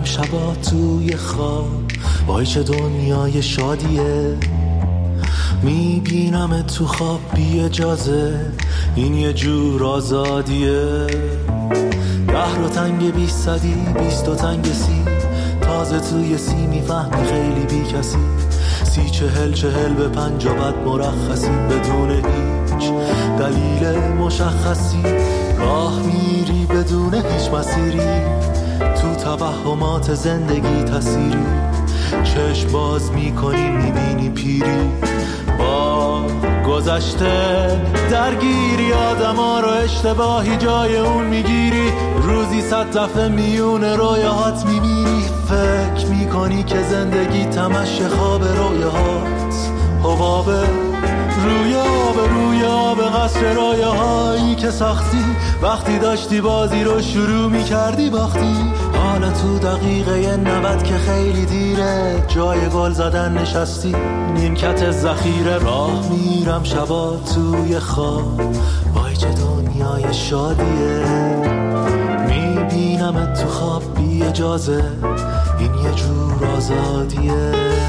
میرم شبا توی خواب، وای چه دنیای شادیه. میبینم تو خواب بی اجازه، این یه جور آزادیه. 10 رو تنگ 20 صدی 20 و تنگ 30، تازه توی 30 میفهمی خیلی بی کسی. 30 40 به 50 بد مرخصی، بدون هیچ دلیل مشخصی. راه میری بدون هیچ مسیری، تو توهمات زندگی تسیری. چشم باز میکنی میبینی پیری، با گذشته درگیری. آدما رو اشتباهی جای اون میگیری، روزی 100 دفعه میون رویاهات میمیری. فکر میکنی که زندگی تمشه خواب رویاهات، حبابه روی آب قصر رویاهایی که ساختی. وقتی داشتی بازی رو شروع میکردی باختی. حالا تو دقیقه 90 که خیلی دیره، جای گل زدن نشستی نیمکت ذخیره. راه میرم شبا توی خواب، وای چه دنیای شادیه. میبینم تو خواب بی اجازه، این یه جور آزادیه.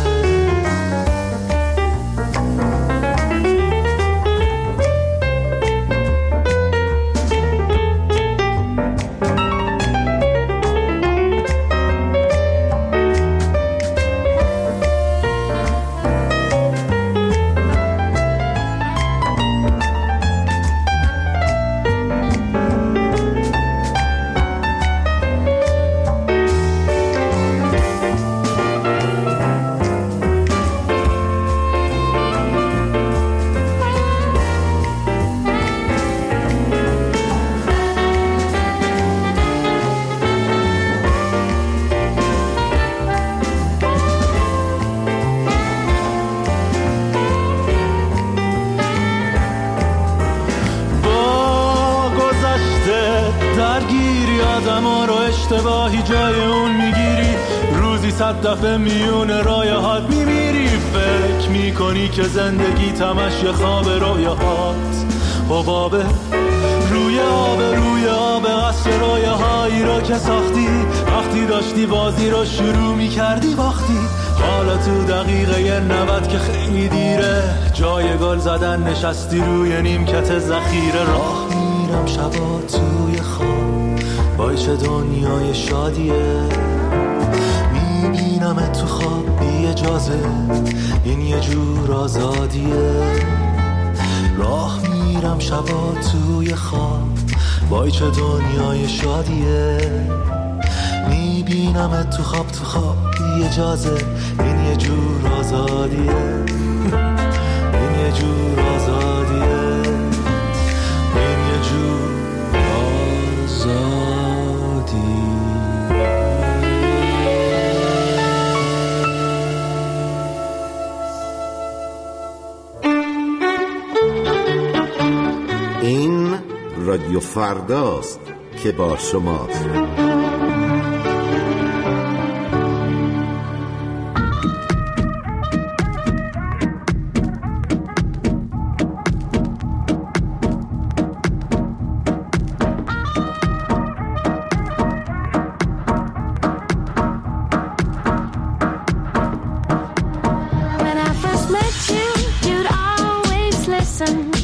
اشتباهی جای اون میگیری، روزی 100 دفعه میون رایهات میمیری. فکر میکنی که زندگی تمشه خواب رویاهات، حبابه روی آب قصر رویاهایی رو که ساختی. وقتی داشتی بازی رو شروع میکردی باختی. حالا تو دقیقه 90 که خیلی دیره، جای گل زدن نشستی روی نیمکت ذخیره. راه میرم شبا توی خواب، وای چه دنیای شادیه. میبینم تو خواب بی اجازه، این یه جور آزادیه. راه میرم شبا توی خواب، وای چه دنیای شادیه. میبینم تو خواب بی اجازه، این یه جور آزادیه. این یه جور آزادیه، این یه جور آزادیه. این رادیو فرداست که با شماست.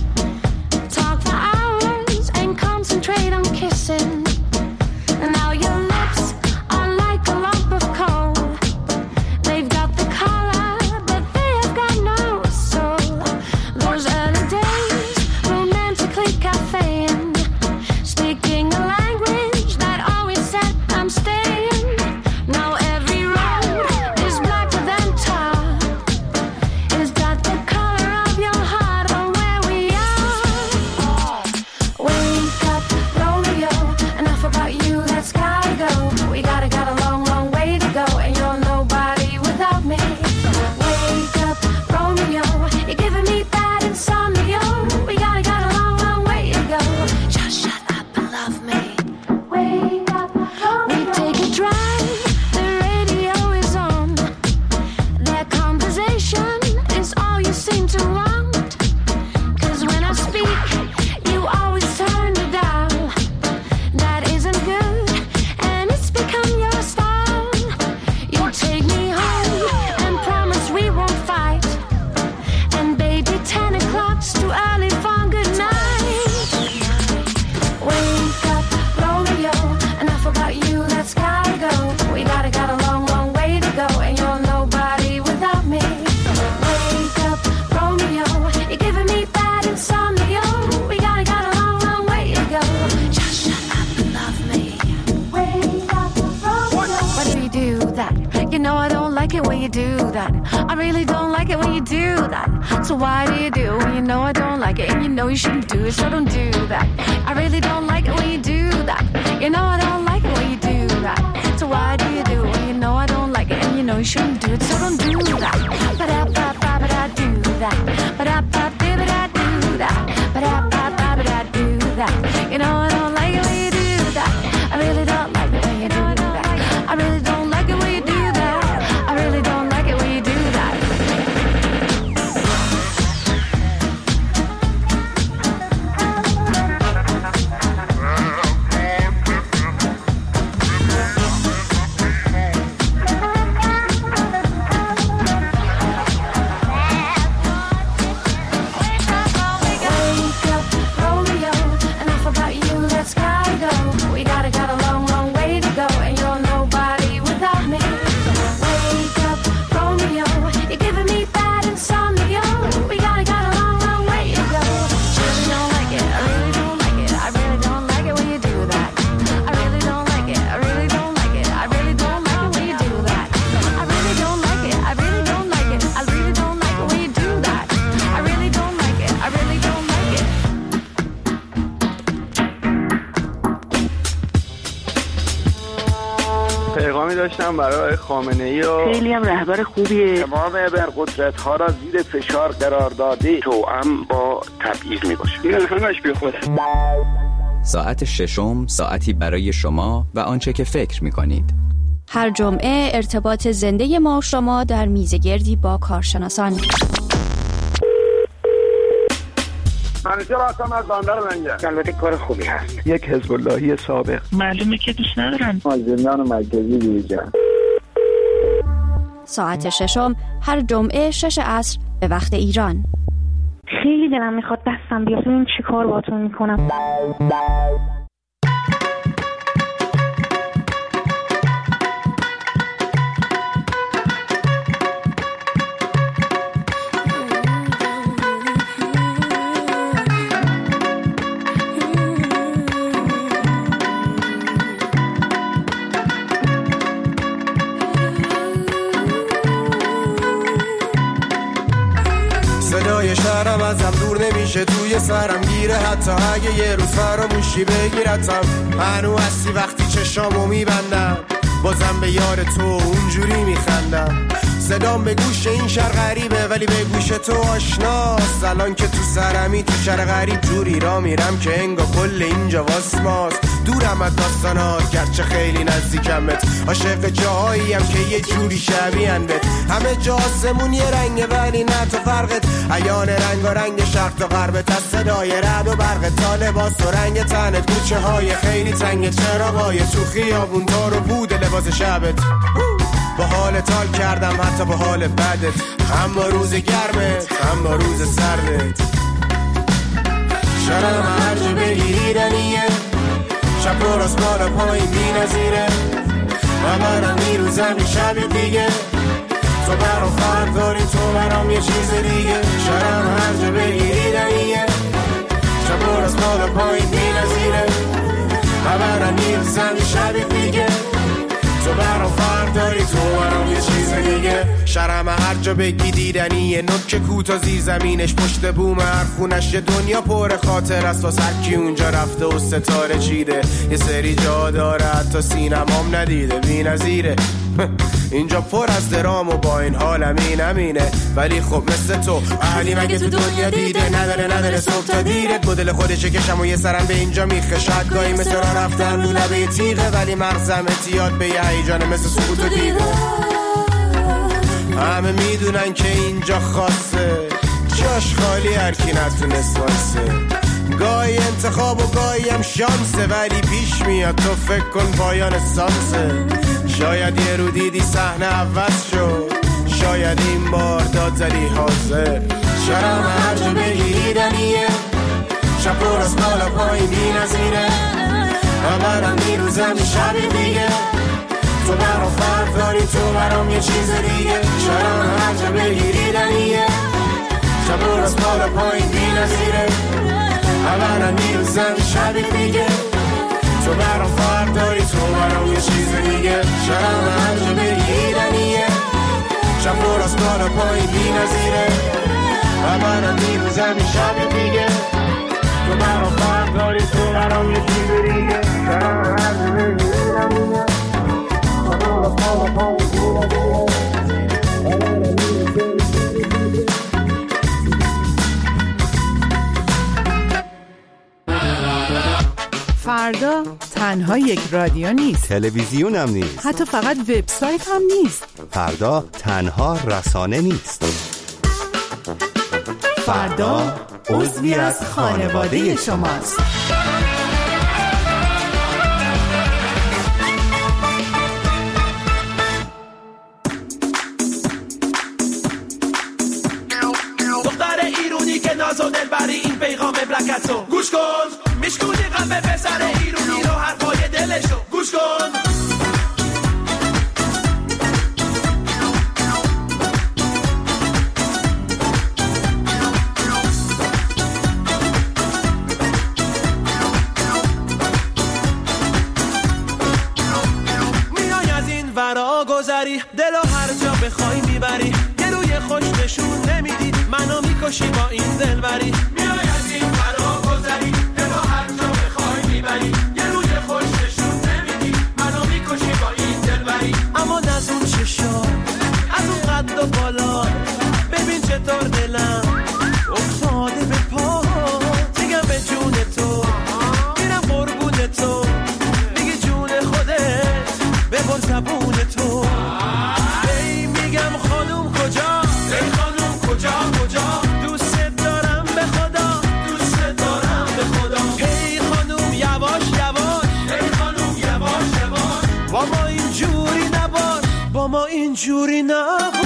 Talk for hours and concentrate on kissing. And now you're it when you do that. I really don't like it when you do that. So why do you do when you know I don't like it and you know you shouldn't do it, so don't do that. I really don't like it when you do that. You know I don't like it when you do that. So why do you do it when you know I don't like it and you know you shouldn't do it, so don't do that. Ba-da-ba-ba-ba-da do that. Ba-da-ba-ba-ba-da do that. Ba-da-ba-ba-ba-da do that. You know I don't like it when you do that. I really don't like it when you do that. I really don't like it when you do that. I really don't like it when you do that. داشتم برای خامنه‌ای و خیلی هم رهبر خوبیه. تمام ابرقدرت‌ها را زیر فشار قرار داده، توأم با تبعیض میباشه. این همش بیخوده. ساعت ششم، ساعتی برای شما و آنچه که فکر می‌کنید. هر جمعه ارتباط زنده ما و شما در میزگردی با کارشناسان. منیجر هستم از بندر لنگر. البته کار خوبی هست. یک حزب اللهی سابق. معلومه که دوست ندارن. از زندان مرکزی بیرون. ساعت ششم هر جمعه 6 عصر به وقت ایران. خیلی دلم میخواد دستم بیاد این چی کار باتون میکنم. صدای شهرم ازم دور نمیشه، توی سرم گیره، حتی اگه یه روز فراموشی بگیرتم. هنو هستی وقتی چشامو میبندم، بازم به یار تو اونجوری میخندم. صدام به گوش این شهر غریبه ولی به گوش تو آشناست. الان که تو سرمی تو شهر غریب جوری را میرم که انگار کل اینجا واسماست. دورم از داستانات گرچه خیلی نزدیکمت، عاشق جاهاییم که یه جوری شبیهن بهت. همه جا آسمون یه رنگه ولی نه تو فرقت، عیان رنگ و رنگ شرق تا غربت. از صدای رعد و برق تا لباس و رنگ تنت، کوچه های خیلی تنگ، چراغای تو خیابون، تار و بود لباس شبت. با حال تال کردم حتی با حال بدت، هم با روز گرمت هم با روز سردت. شرم هر جا بگیریدنیه، شب پر از بالا پایین بی نظیره. من برم میروزم یه شب دیگه، تو برام فرق داری، تو برام یه چیز دیگه. شرم هر جا بگیریدنیه، شب پر از بالا پایین بی نظیره. من برم میروزم یه شب دیگه، تو برام فرق داری، تو برام یه چیز دیگه. شرم هر جا بگی دیدنیه، نوک کوتا زیر زمینش پشت بوم هر خونش. یه دنیا پر خاطر است واسه هر کی اونجا رفته و ستاره چیده. یه سری جا داره حتی سینمام ندیده، بی نظیره. اینجا پر از درام و با این حالم اینمینه. ولی خب مثل تو اهلی مگه تو دنیا دیده، نداره صبح تا دیرت. مدل خودشه کشم و یه سرم به اینجا میخه، شاید گاهی مثل را رفتن رو لبه تیغه. ولی مغزم اتیاد به یه هیجانه مثل سکوت و دیده. همه میدونن که اینجا خاصه، جاش خالی هر کی نتونست واسه. گاهی انتخاب و گاهی هم شانسه، ولی پیش میاد تو فکر کن پایان سانسه. شاید یه رو دیدی صحنه عوض شد، شاید این بار داد زدی حاضر. شرم هر جا بگیریدنیه، شب پر از بالا پایین بی نظیره. من برم میروزم یه شب دیگه، تو برام فرق داری، تو برام یه چیز دیگه. شرم هر جا بگیریدنیه، شب پر از بالا پایین بی نظیره. من برم میروزم یه شب دیگه، تو برام فرق داری، تو برام یه چیز دیگه. شرم هر جا بگیریدنیه، شب پر از بالا پایین بی نظیره و منم میروزم این شب دیگه تو برام فرق داری تو برام یه چیز دیگه برام هر زمین فردا تنها یک رادیو نیست، تلویزیون هم نیست، حتی فقط وبسایت هم نیست. فردا تنها رسانه نیست. فردا عضوی از خانواده شماست. دختر ایرونی که ناز و دلبری این پیغام بلکتو گوش کن، میشکونی قلب پسر ایرونی رو حرفای دلشو گوش کن. میای از این ورا گذری دل و هر جا بخوای میبری، یه روی خوش نشون نمیدی منو میکشی با این دلبری. میای از این ورا گذری دل و هر جا بخوای میبری، یه روی خوش نشون نمیدی منو میکشی با این دلبری. اما از اون چشا از اون قد و بالا ببین چطور دلم افتاده به پا، دیگه به جون تو میرم قربون تو، میگی جون خودت ببر زبون تو. ای میگم خانوم کجا، ای خانوم کجا کجا، دوست دارم به خدا، دوست دارم به خدا. ای خانوم یواش یواش، ای خانوم یواش یواش، با ما اینجوری نباش، با ما اینجوری نباش.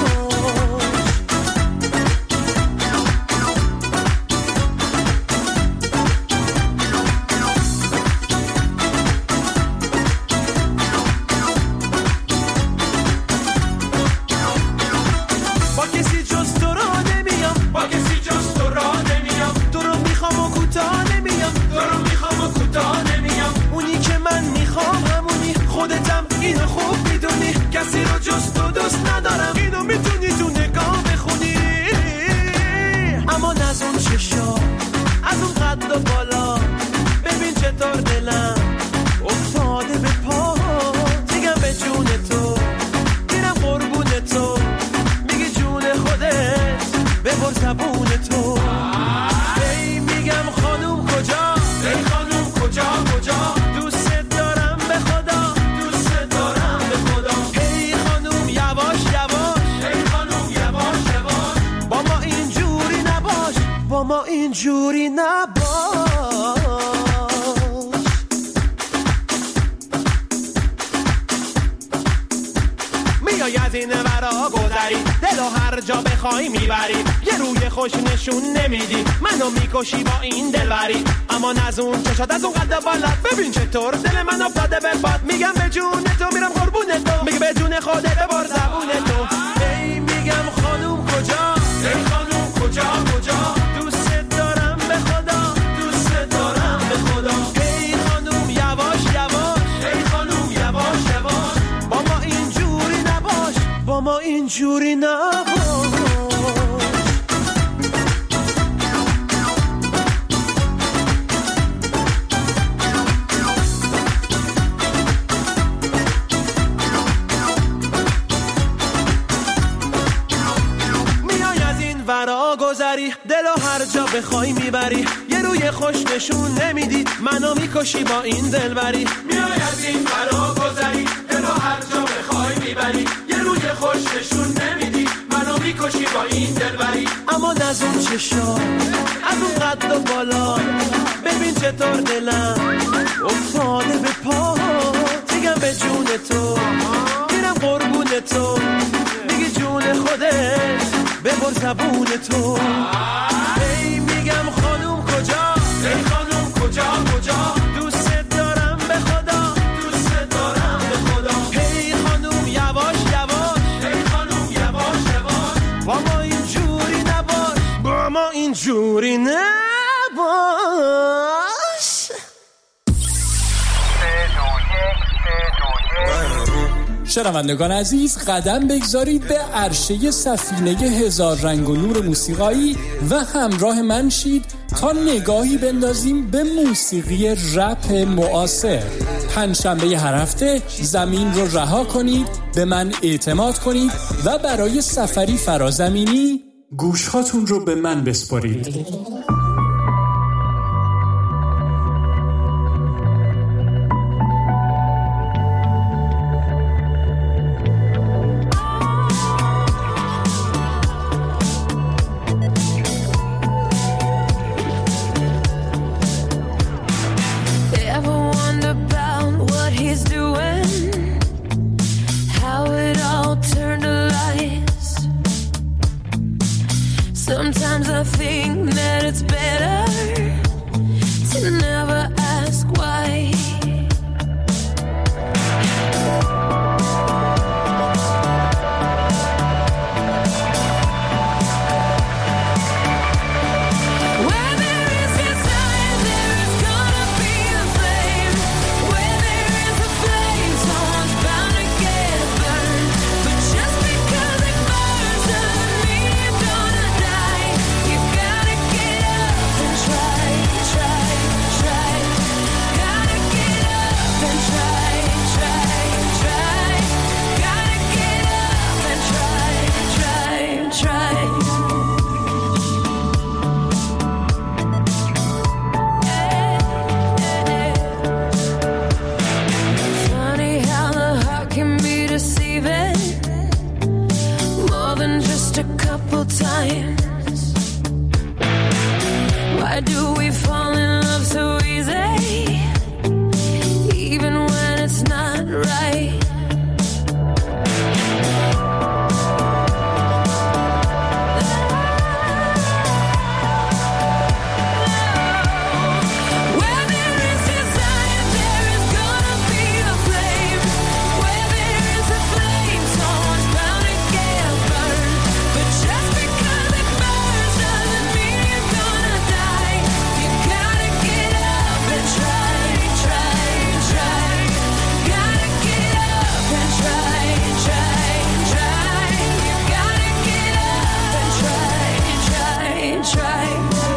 اینو خوب میدونی کسی رو جز تو دوست ندارم، اینو میتونی تو نگاه بخونی. اما از اون چشا از اون قد و بالا ببین چطور دلم افتاده به پا، دیگم به جون تو میرم قربون تو، میگی جون خودت ببر زبون تو. ای میگم خانوم کجا، ای خانوم کجا کجا، دوست دارم به خدا، دوست دارم به خدا. ای خانوم یواش یواش، ای خانوم یواش یواش، با ما اینجوری نباش، با ما اینجوری نباش. میای از این ورا گذری دل و هر جا بخوای میبری، یه روی خوش نشون نمیدی منو میکشی با این دلبری. اما از اون چشات از اون قد بالات ببین چطور دل من افتاده به باد، میگم به جون تو میرم قربون تو، میگه به جون خودت ببر زبون تو. ای میگم خانوم کجا، ای خانوم کجا کجا، دوست دارم به خدا، دوست دارم به خدا. ای خانوم یواش یواش، ای خانوم یواش یواش، با ما اینجوری نباش، با ما اینجوری نباش. ورا گذری دل و هر جا بخوای میبری، یه روی خوش نشون نمیدی منو میکشی با این دلبری. میای از این ورا گذری دل و هر جا بخوای میبری، یه روی خوش نشون نمیدی منو میکشی با این دلبری. اما از اون چشا از اون قد و بالا ببین چطور دلم افتاده به پا، دیگم به جون تو میرم قربون تو، میگی جون خودت ببر زبون تو. ای میگم خانوم کجا، ای خانوم کجا کجا، دوست دارم به خدا، دوست دارم به خدا. ای خانوم یواش یواش، ای خانوم یواش یواش، با ما اینجوری نباش، با ما اینجوری نباش. شنوندگان عزیز، قدم بگذارید به عرشه سفینه هزار رنگ و نور موسیقایی و همراه من شید تا نگاهی بندازیم به موسیقی رپ معاصر. پنجشنبه هر هفته زمین رو رها کنید، به من اعتماد کنید و برای سفری فرازمینی گوشهاتون رو به من بسپارید. Sometimes I think that it's better to never ask why. Where there is desire, there is gonna be a flame. Where there is a flame, someone's bound to get burned. But just because it burns doesn't mean you're gonna die. You gotta get up and try, try, try. Gotta get up and try, try, try. Gotta get up and try, try, try. Funny how the heart can be deceiving more than just a couple times. Why do we fall in love so easy, even when it's not right? Where there is desire, there is gonna be a flame. Where there is a flame, someone's bound to get burned. But just because it burns doesn't mean you're gonna die. You gotta get up and try, try, try. Gotta get up and try, try, try. You gotta get up and try, try, try.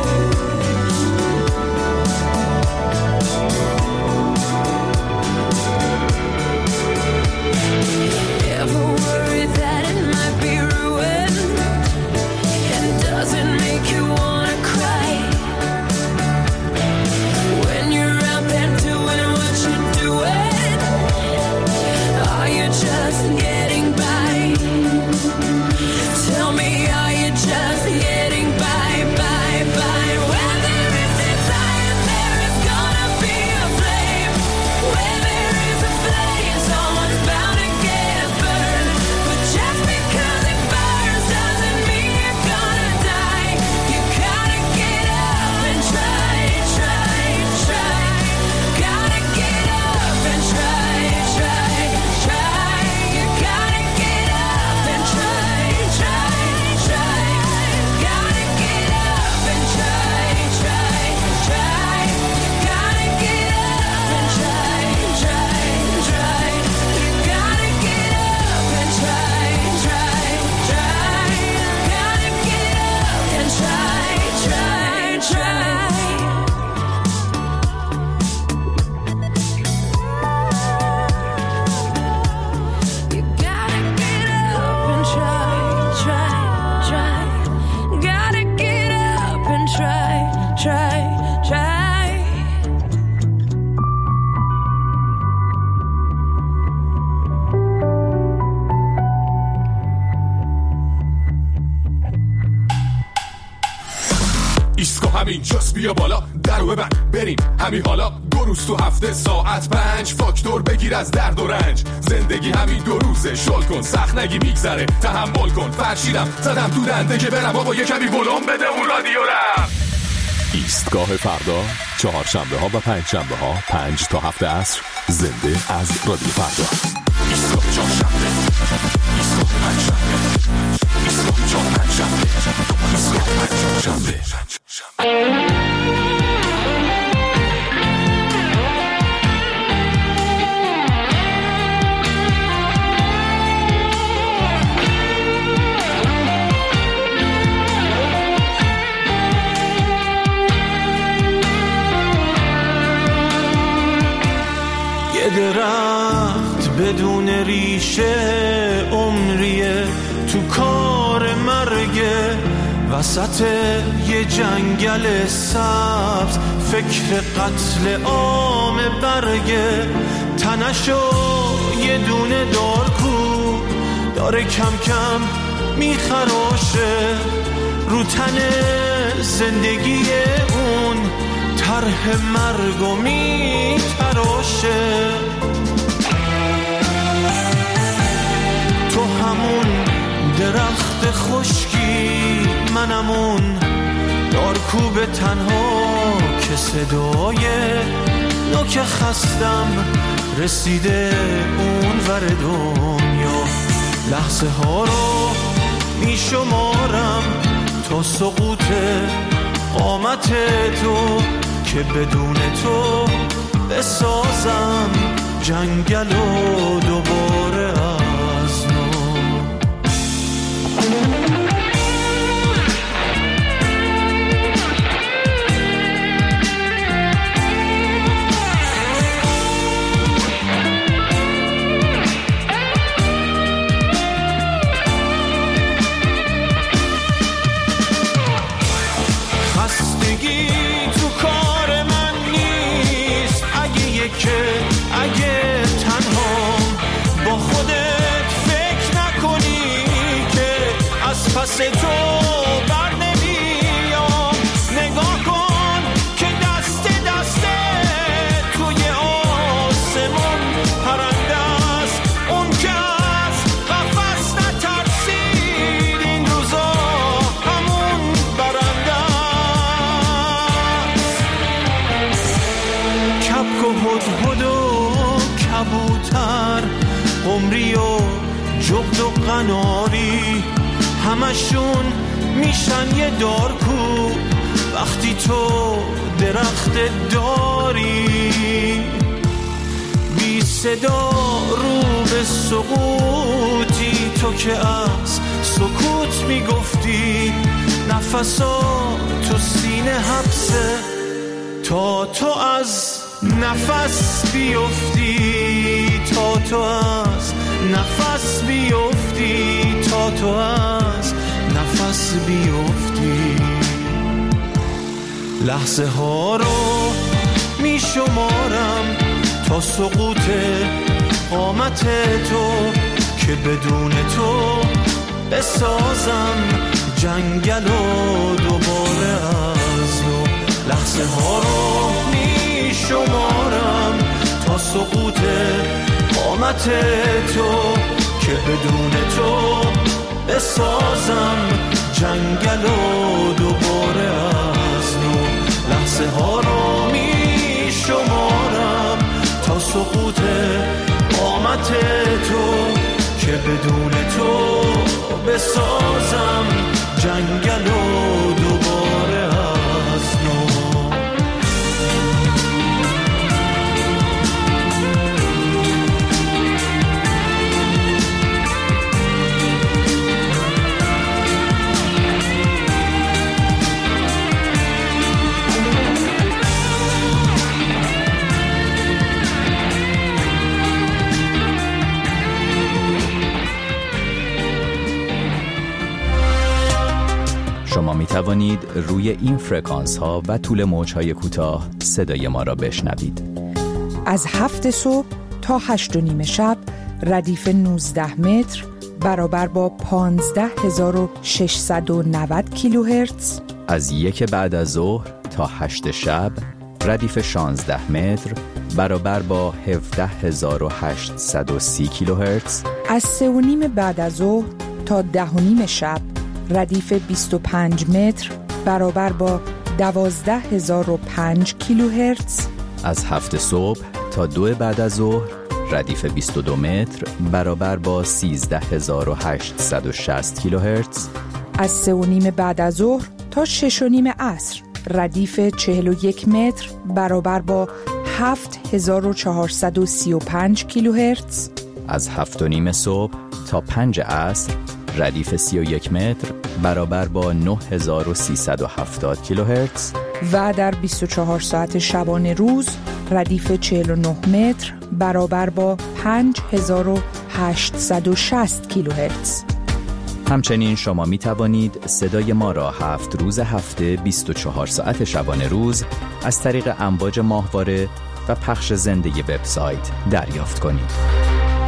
Ever worry that it might be ruined? And does it make you wanna cry? When you're out there doing what you're doing, are you just getting by? Tell me, are you just getting by, by, by? Where there is desire, there is gonna be a flame. Where there is a flame, someone's bound to get burned. But just because it burns doesn't mean you're gonna die. You gotta get up and try, try, try. Gotta get up and try, try, try. You gotta get up and try, try, try. Gotta get up and try, try, try. Gotta get up and try, try, try. You gotta get up and try, try, try. Gotta get up and try, try, try. You gotta get up and try, try, try. Gotta get up and try, try, try. ایسکو همین جاست، بیا بالا درو ببند بریم همین حالا. دو روز تو هفته ساعت 5 فاکتور بگیر از درد و رنج. زندگی همین دو روزه، شل کن سخت نگی میگذره، تحمل کن. فرشیدم زدم تو دنده که برم بابا یه کمی ولوم بده اون رادیو رم. ایستگاه فردا، چهارشنبه ها و پنجشنبه ها 5 تا 7 عصر، زنده از رادیو فردا. ایستگاه چهارشنبه، ایستگاه پنجشنبه، ایستگاه چهارشنبه، ایستگاه پنجشنبه. درخت بدون ریشه عمریه، تو کار مرگه، وسط یه جنگل سبز فکر قتل عام برگه. تنشو یه دونه دارکو داره کم کم میخراشه، رو تن زندگی اون طرح مرگو میتراشه. تو همون درخت خشکی، منم اون دارکوب تنها که صدای نوک خستم رسیده اون ور دنیا. لحظه ها رو می شمارم تا سقوط قامت تو، که بدون تو بسازم جنگل و دوباره از نو. اگه تنهام با خودت فکر نکنی که از پس تو بر نمیام. نگاه کن که دست دسته توی آسمون پرنده است، اون که از قفس نترسید این روزا همون برنده است. کبک و هدهد و کبوتر، قمری و جغد و قناری، همشون میشن یه دارکو وقتی تو درخت داری. بی صدا رو به سقوطی، تو که از سکوت میگفتی نفسا تو سینه حبسه تا تو از نفس بیفتی، تا تو از نفس بیفتی، تا تو از نفس بیفتی. لحظه ها رو می شمارم تا سقوط قامت تو، که بدون تو بسازم جنگل و دوباره از نو. لحظه ها رو می شمارم تا سقوط قامت تو، که بدون تو بسازم جنگل و دوباره از نو. لحظه ها رو می شمارم تا سقوط قامت تو، که بدون تو بسازم جنگل و دوباره از نو. شما می توانید روی این فرکانس ها و طول موج های کوتاه صدای ما را بشنوید. از 7 صبح تا 8:30 شب ردیف 19 متر برابر با 15690 کیلوهرتز. از 1 بعد از ظهر تا 8 شب ردیف 16 متر برابر با 17830 کیلوهرتز. از 3:30 بعد از ظهر تا 10:30 شب ردیف 25 متر برابر با 12005 کیلوهرتز. از 7 صبح تا 2 بعد از ظهر ردیف 22 متر برابر با 13860 کیلوهرتز. از 3:30 بعد از ظهر تا 6:30 عصر ردیف 41 متر برابر با 7435 کیلوهرتز. از 7:30 صبح تا 5 عصر ردیف 31 متر برابر با 9370 کیلوهرتز. و در 24 ساعت شبانه روز ردیف 49 متر برابر با 5860 کیلوهرتز. همچنین شما می توانید صدای ما را 7 روز هفته 24 ساعت شبانه روز از طریق امواج ماهواره و پخش زنده وبسایت دریافت کنید.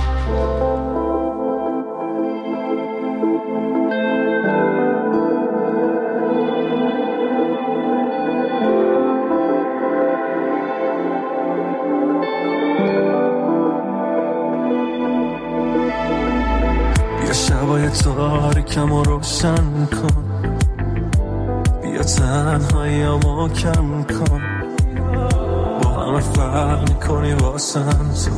شبای تاریکم رو روشن کن، بیا تنهاییامو کم کن، با همه فرق میکنی واسم تو،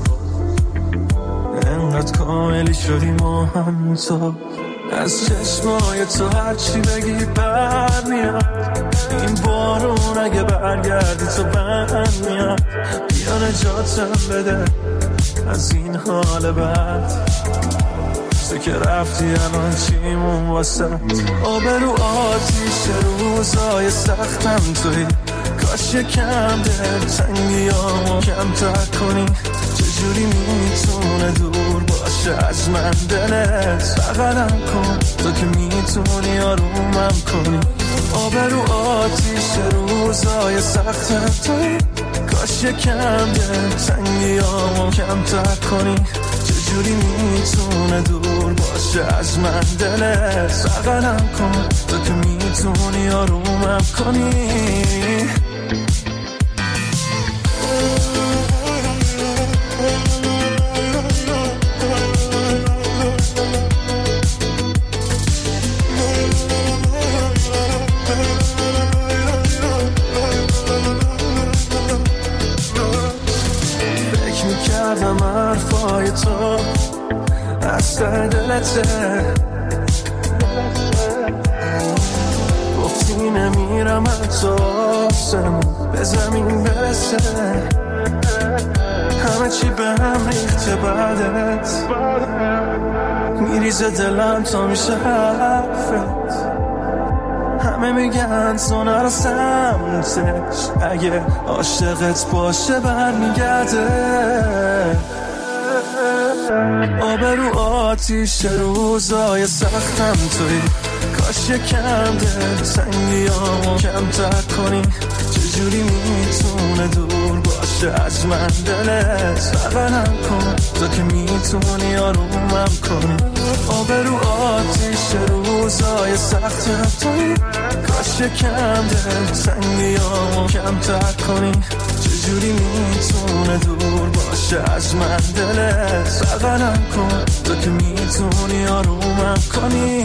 انقدر کاملی شدی ما هم تو، از چشمای تو هرچی بگی بر میاد، این بارون اگه برگردی تو بند میاد، بیا نجاتم بده از این حال بد، تو که رفتی الان چیمون واسه آبرو آتیش روزای سختم توی، کاش یکم دلتنگیامو کمتر کنی، چجوری میتونه دور باشه از من دلت، بغلم کن تو که میتونی آرومم کنی، آبرو آتیش روزای سختم توی، کاش یکم دلتنگیامو کمتر کنی، چجوری میتونه دور باشه از من دلت، بغلم کن تو که میتونی آرومم کنی. فکر میکردم حرفای تو از ته دلته، گفتی نمیرم حتی آسمون به زمین برسه، همه چی به هم ریخته بعدت، میریزه دلم تا میشه حرفت، همه میگن تو نرو سمتش، اگه عاشقت باشه برمیگرده، آبرو آتیش روزای سختم توی، کاش یکم دلتنگیامو کمتر کنی، چجوری میتونه دور باشه از من دلت، بغلم کن تو که میتونی آرومم کنی، آبرو آتیش روزای سختم توی، کاش یکم دلتنگیامو کمتر کنی، چجوری میتونه دور باشه از من دلت، بغلم کن تو که میتونی آرومم کنی.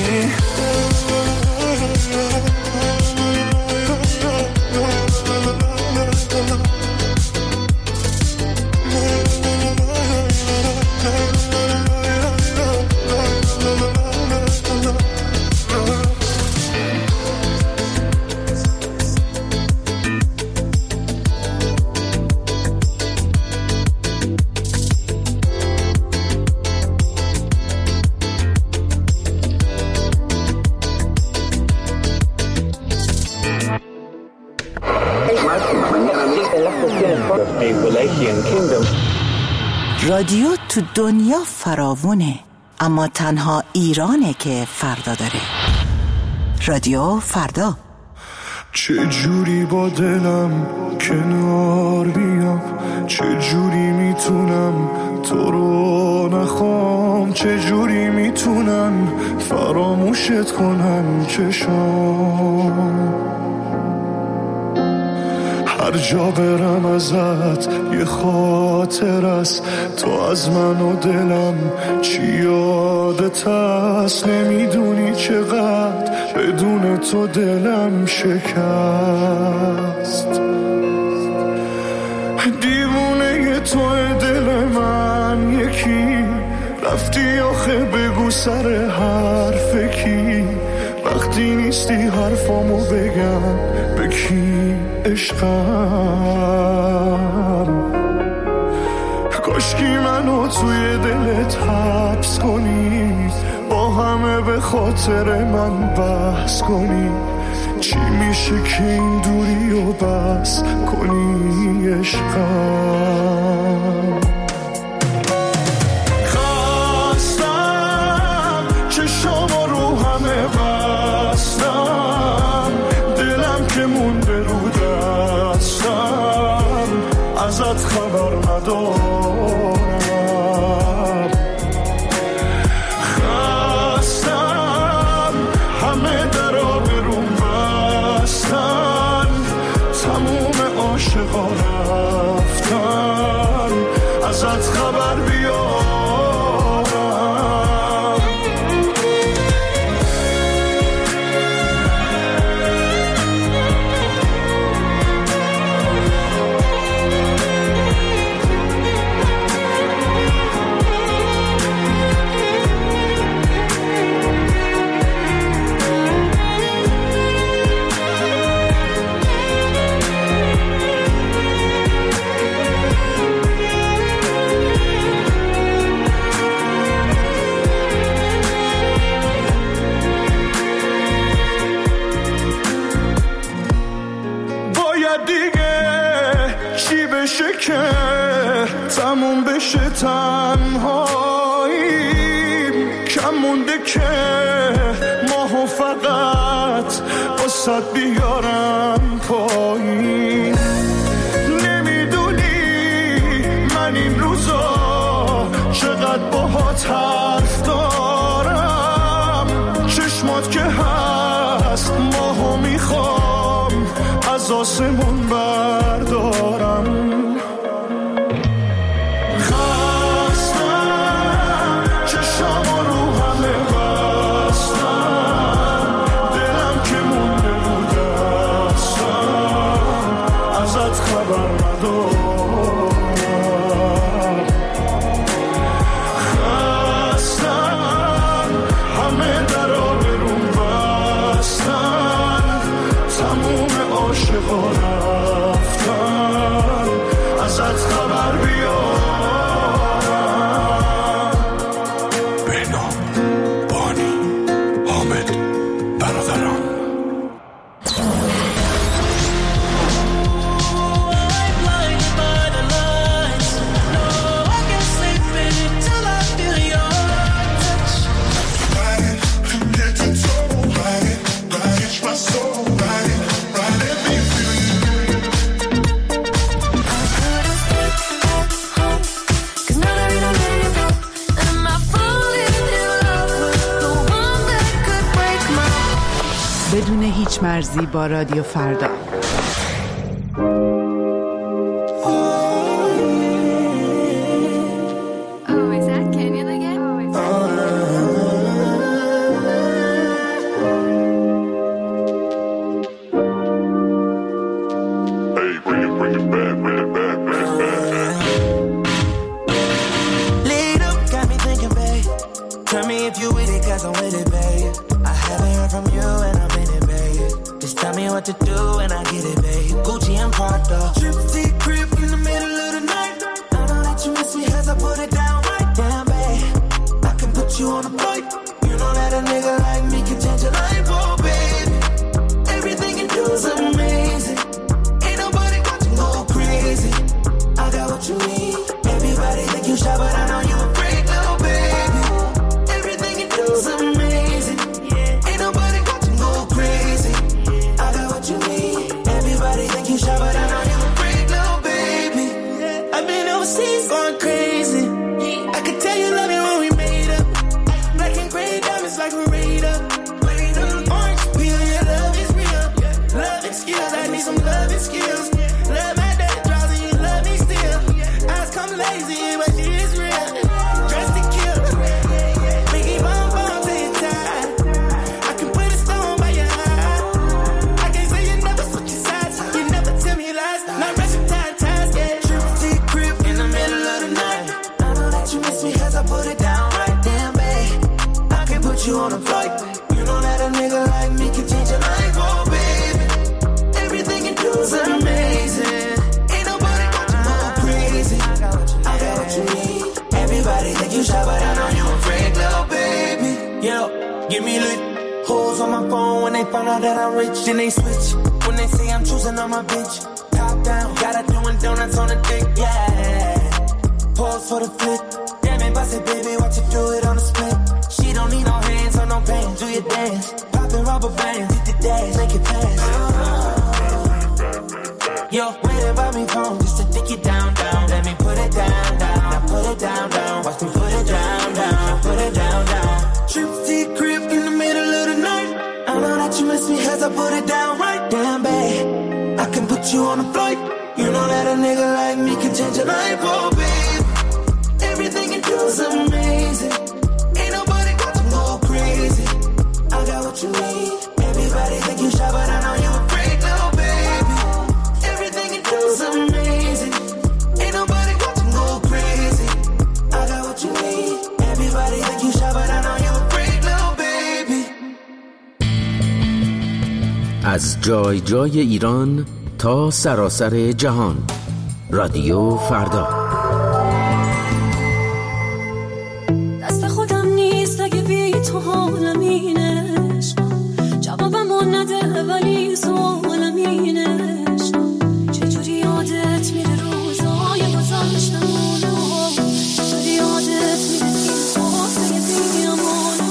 رادیو تو دنیا فراوونه، اما تنها ایرانه که فردا داره. رادیو فردا. چه جوری با دلم کنار بیام، چه جوری میتونم تو رو نخوام، چه جوری میتونم فراموشت کنم چشام، هر جا برم ازت یه خاطر است، تو از من و دلم چی یادت هست، نمیدونی چقدر بدون تو دلم شکست، دیوونه توی دل من یکی، رفتی آخه بگو سر حرف کی، وقتی نیستی حرفامو بگم به کی عشقم، کاشکی منو توی دلت حبس کنی، با همه به خاطر من بحث کنی، چی میشه که این دوری رو بس کنی عشقم. رو دستم ازت خبر ندارم. خستم همه درا برون بستن، تموم عاشقا رفتن، ازت خبر بیارم. تموم بشه تنهاییم، کم مونده که ماهو فقط واسه بیارم پایین. نمیدونی من این روزا چقدر باهات حرف دارم، چشمات که هست ماهو میخوام از آسمون بردارم. بدون هیچ مرزی با رادیو فردا. Yo, waiting by me phone just to take it down, down. Let me put it down, down. Now put it down, down. Watch me put it down, down. Now put it down, down. Trip to your crib in the middle of the night. I know that you miss me as I put it down right. Damn, babe, I can put you on a flight. You know that a nigga like me can change your life, oh babe. Everything you do is amazing. Ain't nobody got to go crazy. I got what you need. Everybody think you shy, but I know you a freak, little baby. Everything you do is amazing. Ain't nobody got to go crazy. I got what you need. Everybody think you shy, but I know you a freak, little baby. از جای جای ایران تا سراسر جهان. رادیو فردا. دست خودم نیست اگه بی تو حالم این عشق. جوابمو نده ولی سوالم این عشق. چجوری یادت میره روزای گذشتمونو، چجوری یادت میره این خواسته بیامونو.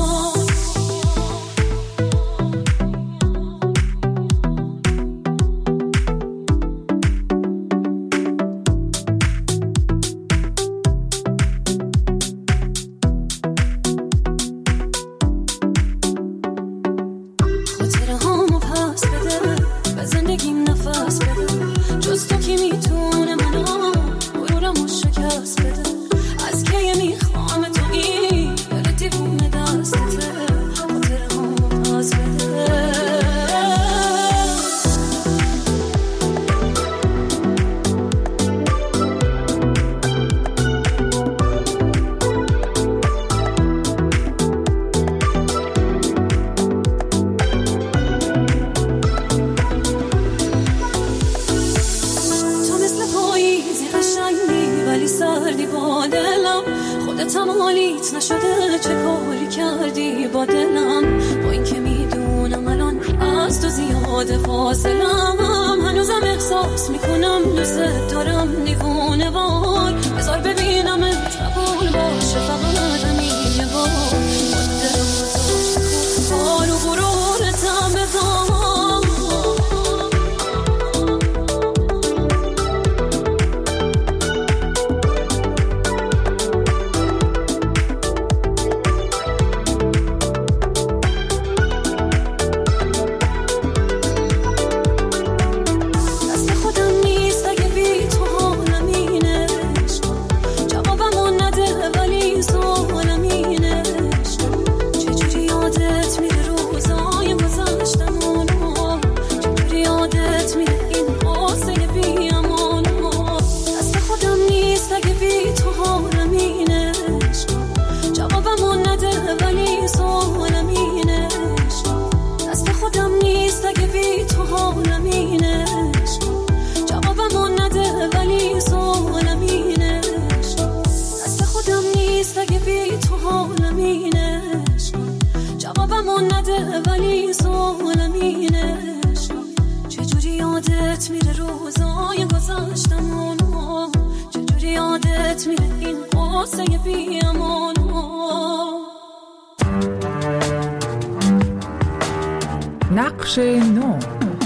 نقش نو.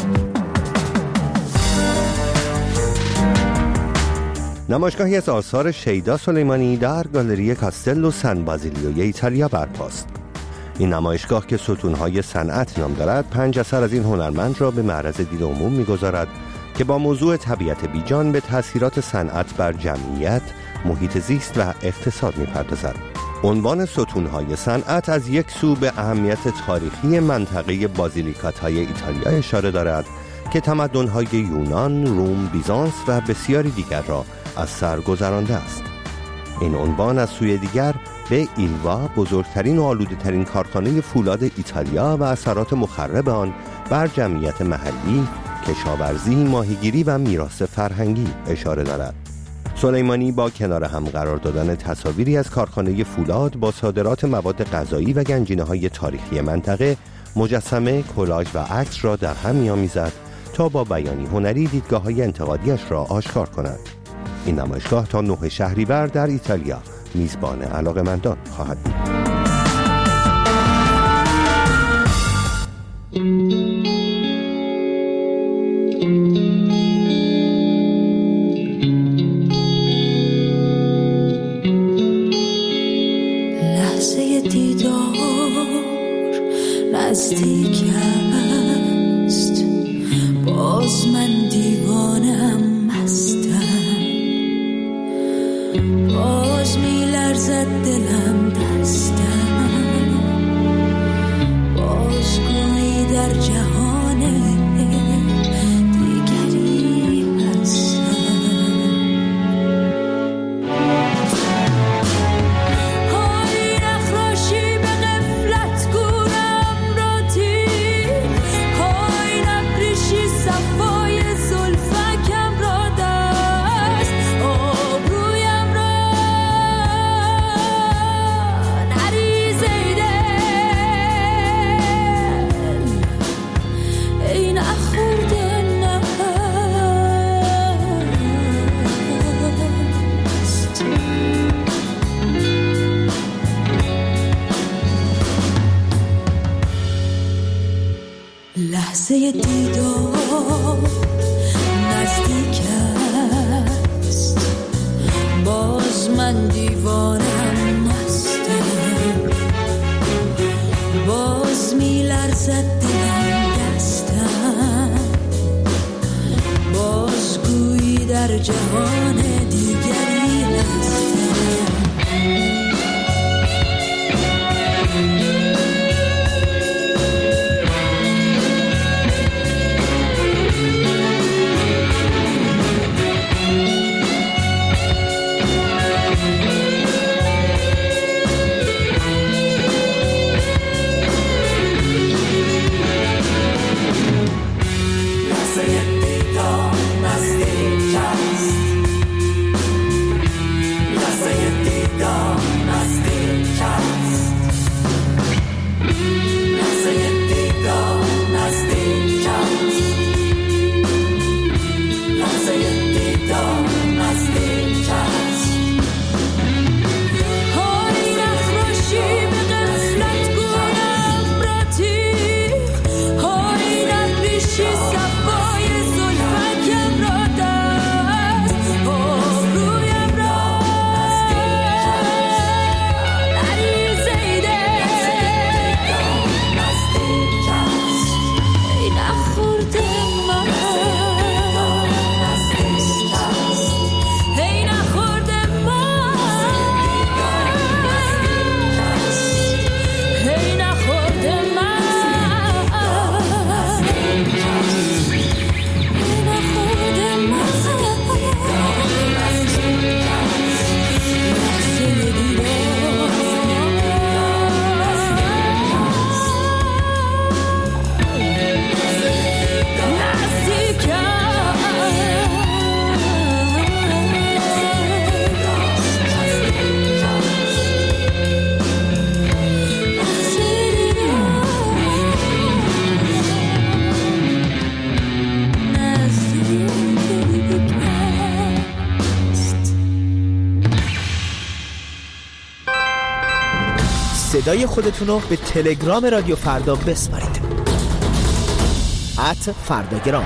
نمایشگاهی از آثار شیدا سلیمانی در گالری کاستلو سن بازیلیوی ایتالیا برپاست. این نمایشگاه که ستونهای صنعت نام دارد 5 اثر از این هنرمند را به معرض دید عموم می‌گذارد که با موضوع طبیعت بیجان به تأثیرات صنعت بر جمعیت، محیط زیست و اقتصاد می‌پردازد. عنوان ستونهای صنعت از یک سو به اهمیت تاریخی منطقه بازیلیکات‌های ایتالیا اشاره دارد که تمدن‌های یونان، روم، بیزانس و بسیاری دیگر را از سر گذرانده است. این عنوان از سوی دیگر به ایلوا، بزرگترین و آلوده‌ترین کارخانه فولاد ایتالیا و اثرات مخرب آن بر جمعیت محلی، کشاورزی، ماهیگیری و میراث فرهنگی اشاره دارد. سلیمانی با کنار هم قرار دادن تصاویری از کارخانه فولاد با صادرات مواد غذایی و گنجینه‌های تاریخی منطقه، مجسمه، کلاژ و عکس را در هم می‌آمیزد تا با بیانی هنری دیدگاه‌های انتقادیش را آشکار کند. این نمایشگاه تا 9 شهریور در ایتالیا میزبان علاقه‌مندان خواهد بود. نزدیک است، باز من دیوانم مستم، باز میلرزد دلم دستم، باز گویی در جهان دیگری هستم. های نخراشی به غفلت گورم را تیر، های نبریشی صفای زلفکم را دست، آبرویم را نریز ای دل، ای نخورده نست. لحظه دیدار نزدیک است، باز من دیوانم مستم، باز میلرزد دلم دستم، باز گویی در جهان دیگری هستم. صدای خودتون رو به تلگرام رادیو فردا بسپارید. @فرداگرام.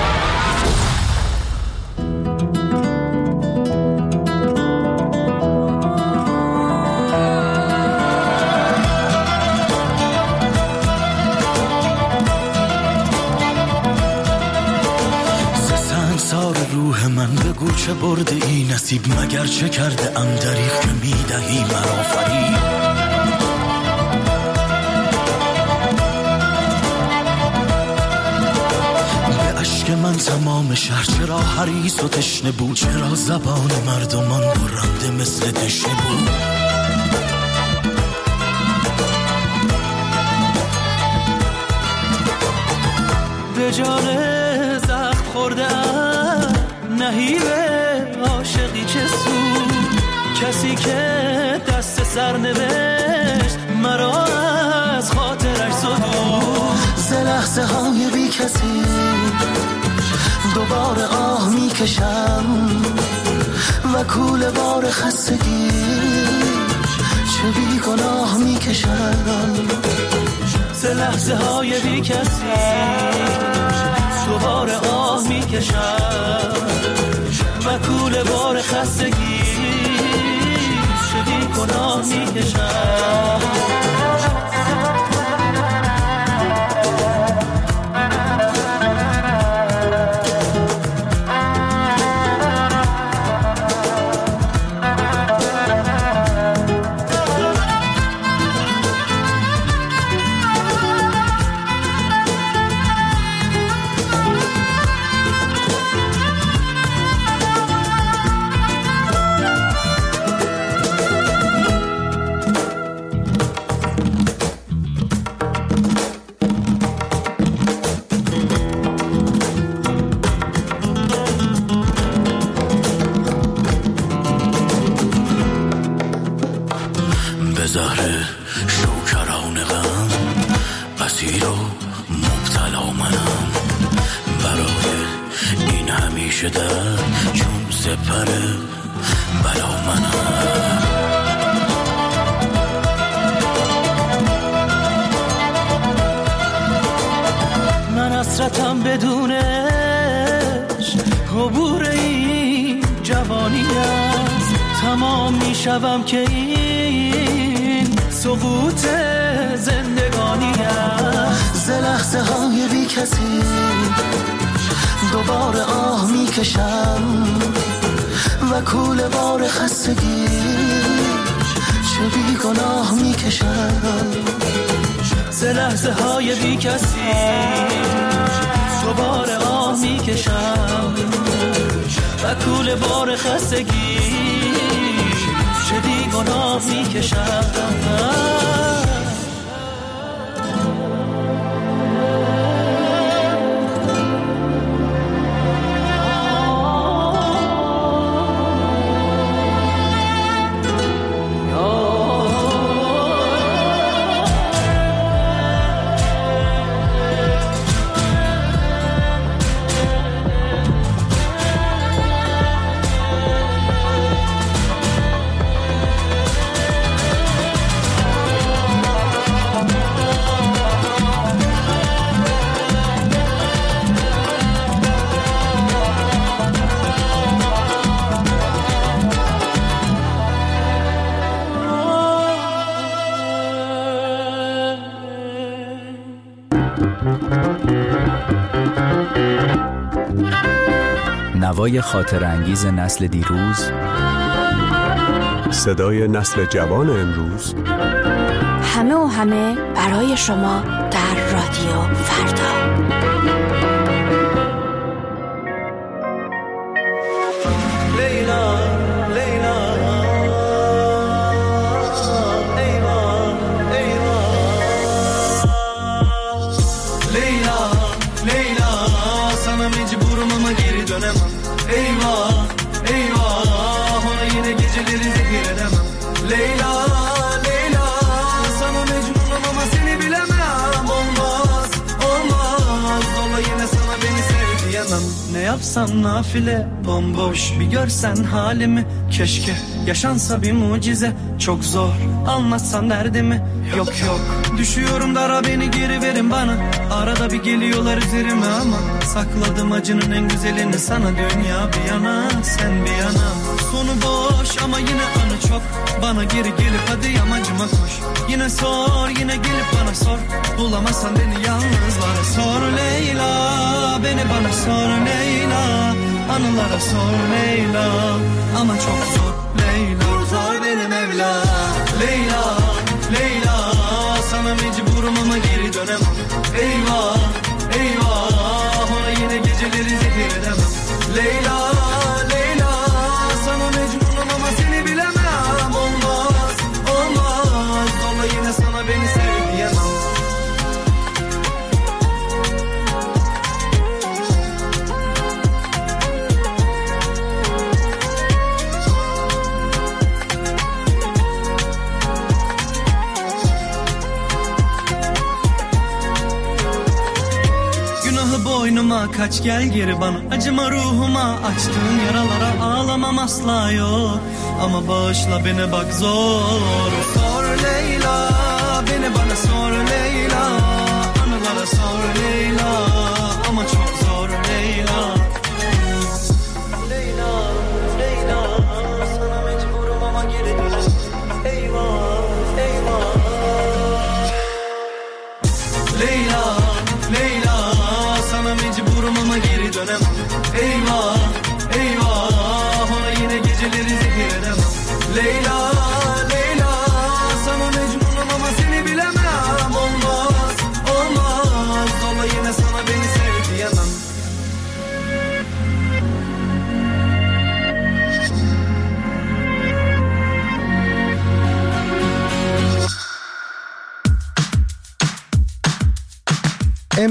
روح من بگو چه برده ای نصیب، مگر چه کرده ام دریغ که میدهی مرا فریب. به اشک من تمام شهر چرا حریص و تشنه بود، چرا زبان مردمان برنده مثل دشنه بود. به جان زخم خورده ام نهیب عاشقی چه سود، کسی که دست سر نوشت مرا از خاطرش زدود. ز لحظه های بی کسی دوباره آه میکشم و کوله بار خستگی چه بی گناه میکشم. ز لحظه های بی کسی دوباره آه میکشم و کوله بار خستگی چه بی گناه میکشم. زهر شوکران غم اسیر و مبتلا منم برای این همیشه در چون سپر بلا منم من حسرتم بدونش عبور این جوانی است تمام میشوم که این سقوط زندگانی است ز لحظه های بی کسی دوباره آه میکشم و کوله بار خستگی چه بی گناه میکشم ز لحظه های بی کسی دوباره آه میکشم و کوله بار خستگی چه بی گناه میکشم نوای خاطر انگیز نسل دیروز، صدای نسل جوان امروز، همه و همه برای شما در رادیو فردا. لیلا لیلا ایوان ایوان لیلا لیلا sana mecburum ama geri dönemem eyvah eyvah ona yine geceleri zehir edemem Leyla Leyla sana mecburum ama seni bilemem olmaz olmaz ola yine sana beni sev diyemem ne yapsam nafile bomboş bir görsen halimi keşke yaşansa bir mucize çok zor anlatsan derdimi yok yok düşüyorum dara beni geri verin bana arada bir geliyorlar üzerime ama sakladım acının en güzelini sana dünya bir yana sen bir yana sonu boş ama yine anı çok bana geri gelip hadi yamacıma koş yine sor yine gelip bana sor bulamazsan beni yalnızlara sor Leyla beni bana sor Leyla anılara sor Leyla ama çok zor Leyla kurtar beni Mevla Leyla Leyla sana mecburum ama geri dönemem eyvah eyvah ona yine geceleri zehir edemem Leyla Leyla sana mecburum ama seni bilemem olmaz olmaz ola yine sana beni sev diyemem boynuma kaç gel geri bana acıma ruhuma açtığın yaralara ağlamam asla yok ama bağışla beni bak zor sor Leyla beni bana sor Leyla anılara sor Leyla ama çok zor Leyla Leyla Leyla sana mecburum ama geri dönem eyvah eyvah Leyla Leyla sana mecburum ama geri dönemem eyvah eyvah ona yine geceleri zehir edemem Leyla Leyla sana mecburum ama seni bilemem olmaz olmaz ola yine sana beni sev diyemem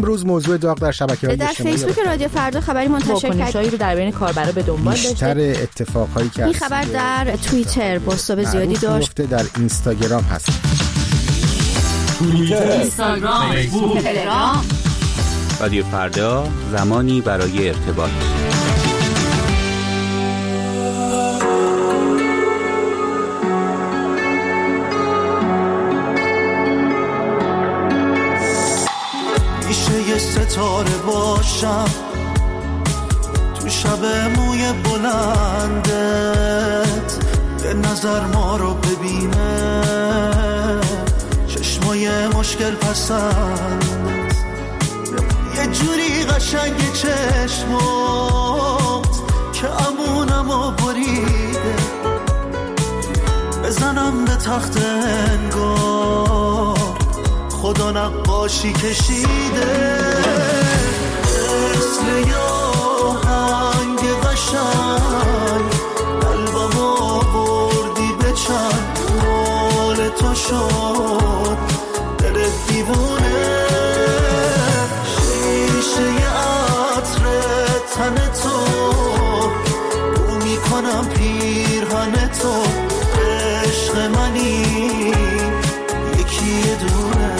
امروز موضوع داغ در شبکه‌های در اجتماعی فیسبوک رادیو فردا خبری منتشر کرد رو در بین کاربرا به دنبال داشته. بیشتر اتفاقایی که این خبر در توییتر بازتاب زیادی داشت. در اینستاگرام هست. اینستاگرام، فیسبوک، تلگرام. رادیو فردا، زمانی برای ارتباط. میشه یه ستاره باشم تو شب موی بلندت، به نظر ما رو ببینه چشمای مشکل پسندت، یه جوری قشنگ چشمات که امونمو بریده، بزنم به تخت انگار خدا نقاشی کشیده، مثل یاهنگ قشنگ قلبم آوردی به چند، مال تو شد دل دیوونه، شیشه عطر تن تو بو میکنم پیرهن تو، عشق منی یکی دونه.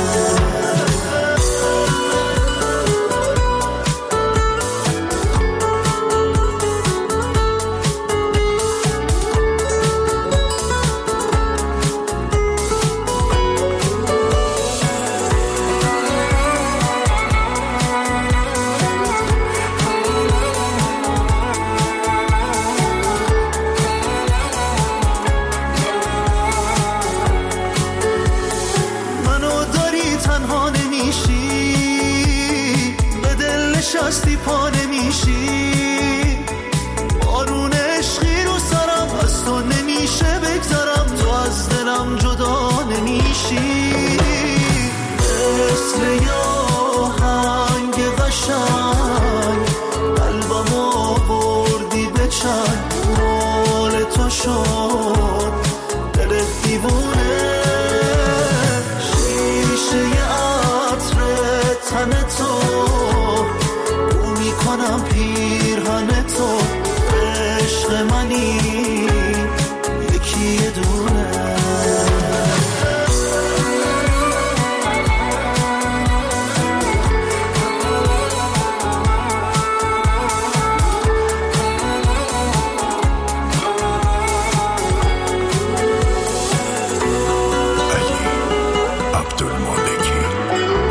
شستی پا نمیشی، بارون عشقی رو سرم از تو نمیشه بگذرم، تو از دلم جدا نمیشی، مثل یاهنگ قشنگ قلبم آوردی به چند، مال تو شد دل دیوونه، شیشه عطر تن تو کنم پیرهن تو، عشق منی یکی دونه.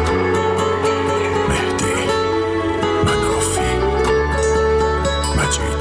مجید